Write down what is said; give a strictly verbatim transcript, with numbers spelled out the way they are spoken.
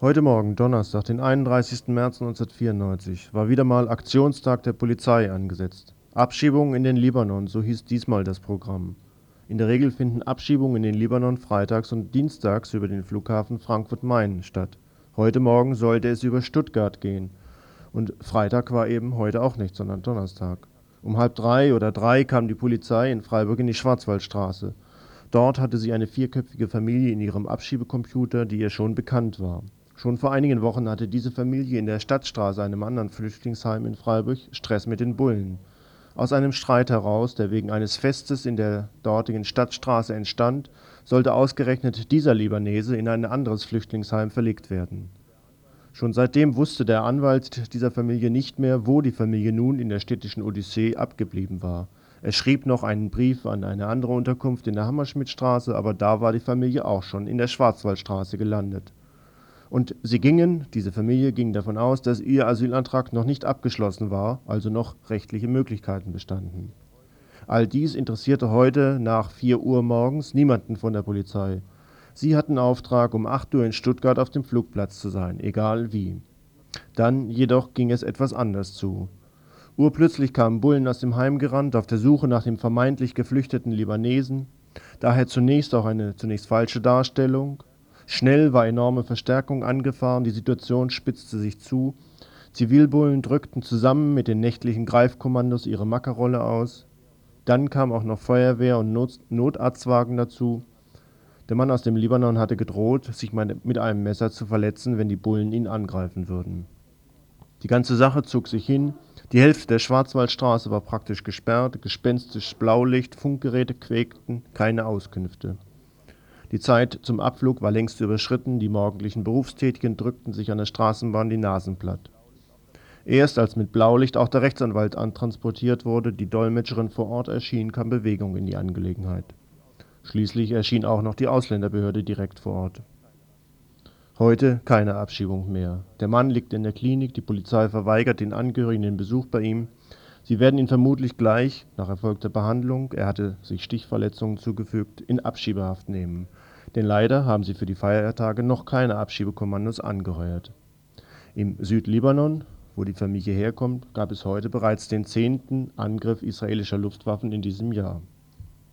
Heute Morgen, Donnerstag, den einunddreißigsten März neunzehnhundertvierundneunzig, war wieder mal Aktionstag der Polizei angesetzt. Abschiebung in den Libanon, so hieß diesmal das Programm. In der Regel finden Abschiebungen in den Libanon freitags und dienstags über den Flughafen Frankfurt-Main statt. Heute Morgen sollte es über Stuttgart gehen. Und Freitag war eben heute auch nicht, sondern Donnerstag. Um halb drei oder drei kam die Polizei in Freiburg in die Schwarzwaldstraße. Dort hatte sie eine vierköpfige Familie in ihrem Abschiebecomputer, die ihr schon bekannt war. Schon vor einigen Wochen hatte diese Familie in der Stadtstraße, einem anderen Flüchtlingsheim in Freiburg, Stress mit den Bullen. Aus einem Streit heraus, der wegen eines Festes in der dortigen Stadtstraße entstand, sollte ausgerechnet dieser Libanese in ein anderes Flüchtlingsheim verlegt werden. Schon seitdem wusste der Anwalt dieser Familie nicht mehr, wo die Familie nun in der städtischen Odyssee abgeblieben war. Er schrieb noch einen Brief an eine andere Unterkunft in der Hammerschmidtstraße, aber da war die Familie auch schon in der Schwarzwaldstraße gelandet. Und sie gingen, diese Familie ging davon aus, dass ihr Asylantrag noch nicht abgeschlossen war, also noch rechtliche Möglichkeiten bestanden. All dies interessierte heute nach vier Uhr morgens niemanden von der Polizei. Sie hatten Auftrag, um acht Uhr in Stuttgart auf dem Flugplatz zu sein, egal wie. Dann jedoch ging es etwas anders zu. Urplötzlich kamen Bullen aus dem Heim gerannt, auf der Suche nach dem vermeintlich geflüchteten Libanesen. Daher zunächst auch eine zunächst falsche Darstellung. Schnell war enorme Verstärkung angefahren, die Situation spitzte sich zu. Zivilbullen drückten zusammen mit den nächtlichen Greifkommandos ihre Mackerrolle aus. Dann kam auch noch Feuerwehr und Not Notarztwagen dazu. Der Mann aus dem Libanon hatte gedroht, sich mit einem Messer zu verletzen, wenn die Bullen ihn angreifen würden. Die ganze Sache zog sich hin. Die Hälfte der Schwarzwaldstraße war praktisch gesperrt, gespenstisch Blaulicht, Funkgeräte quäkten, keine Auskünfte. Die Zeit zum Abflug war längst überschritten, die morgendlichen Berufstätigen drückten sich an der Straßenbahn die Nasen platt. Erst als mit Blaulicht auch der Rechtsanwalt antransportiert wurde, die Dolmetscherin vor Ort erschien, kam Bewegung in die Angelegenheit. Schließlich erschien auch noch die Ausländerbehörde direkt vor Ort. Heute keine Abschiebung mehr. Der Mann liegt in der Klinik, die Polizei verweigert den Angehörigen den Besuch bei ihm. Sie werden ihn vermutlich gleich, nach erfolgter Behandlung, er hatte sich Stichverletzungen zugefügt, in Abschiebehaft nehmen. Denn leider haben sie für die Feiertage noch keine Abschiebekommandos angeheuert. Im Südlibanon, wo die Familie herkommt, gab es heute bereits den zehnten Angriff israelischer Luftwaffen in diesem Jahr.